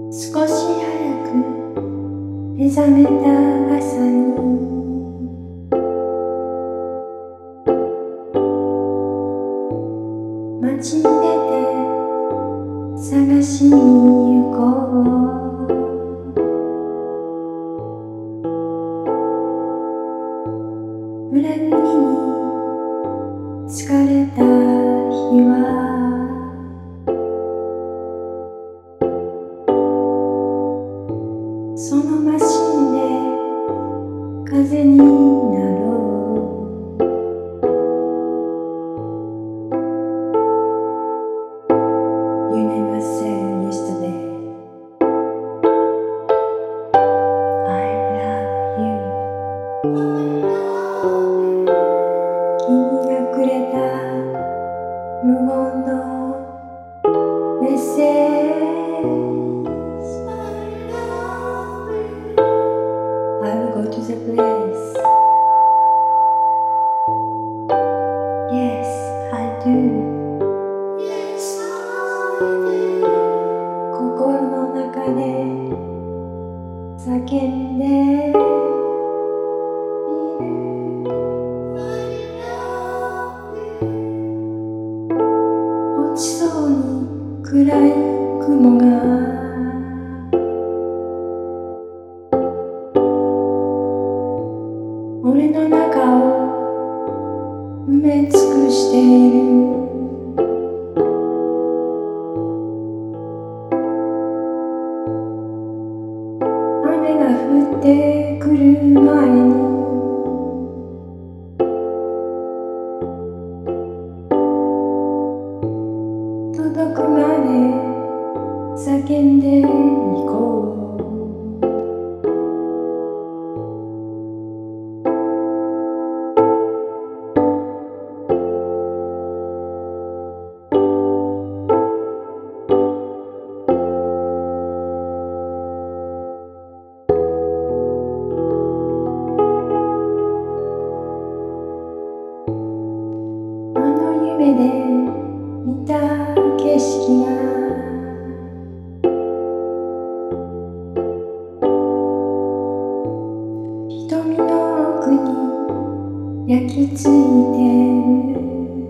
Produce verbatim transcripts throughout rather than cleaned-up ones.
少し早く目覚めた朝に街に出て探しに行こう。裏切りに疲れた日はそのマシンで風になろう。You never said yesterday I love you 君がくれた無言のメッセージI'll go to the place. Yes, I do. Yes, I do. 心の中で叫んでいる。落ちそうに暗い雲が俺の中を埋め尽くしている。雨が降ってくる前に届くまで叫んでいこう。夢で見た景色が瞳の奥に焼き付いてる。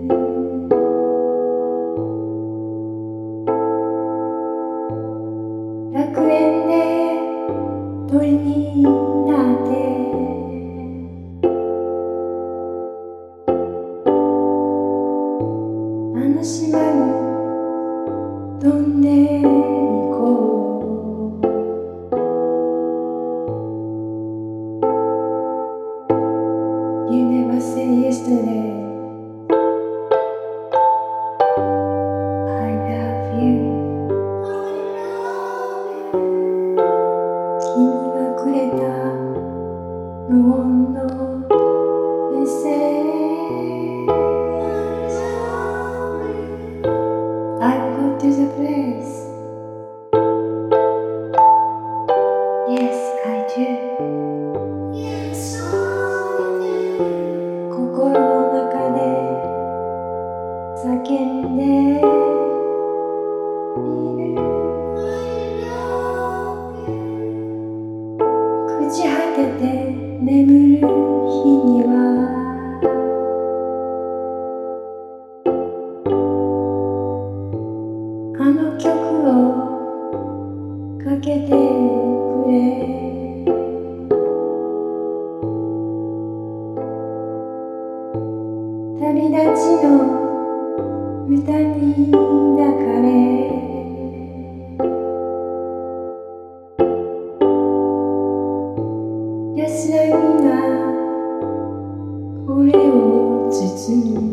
楽園で鳥になってあの島に飛んで行こう。You never said yesterday I love you 君がくれた無言のメッセージI'll go to the place. Yes, I do. Yes, I do. 心の中で叫んでいる。朽ち果てて眠る日にはあの曲をかけてくれ。旅立ちの歌に抱かれ安らぎが俺を包む。